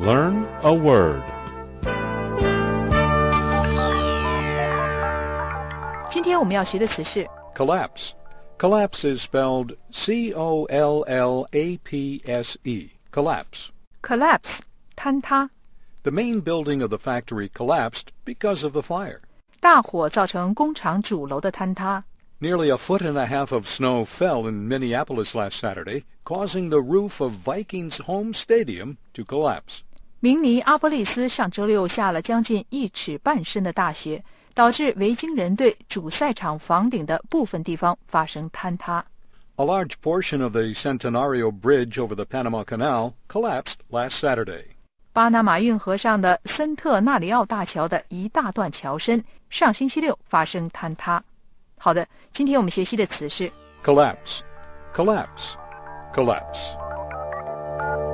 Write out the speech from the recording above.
Learn a word. 今天我们要学的词是 Collapse. Collapse is spelled C-O-L-L-A-P-S-E. Collapse. collapse 坍塌， The main building of the factory collapsed because of the fire. 大火造成工厂主楼的坍塌。 Nearly a foot and a half of snow fell in Minneapolis last Saturday, causing the roof of Vikings' home stadium to collapse. 明尼阿波利斯上周六下了将近1尺半深的大雪，导致维京人队主赛场房顶的部分地方发生坍塌。 A large portion of the Centenario Bridge over the Panama Canal collapsed last Saturday. 巴拿马运河上的森特纳里奥大桥的一大段桥身上星期六发生坍塌。好的，今天我们学习的词是 Collapse. Collapse. Collapse.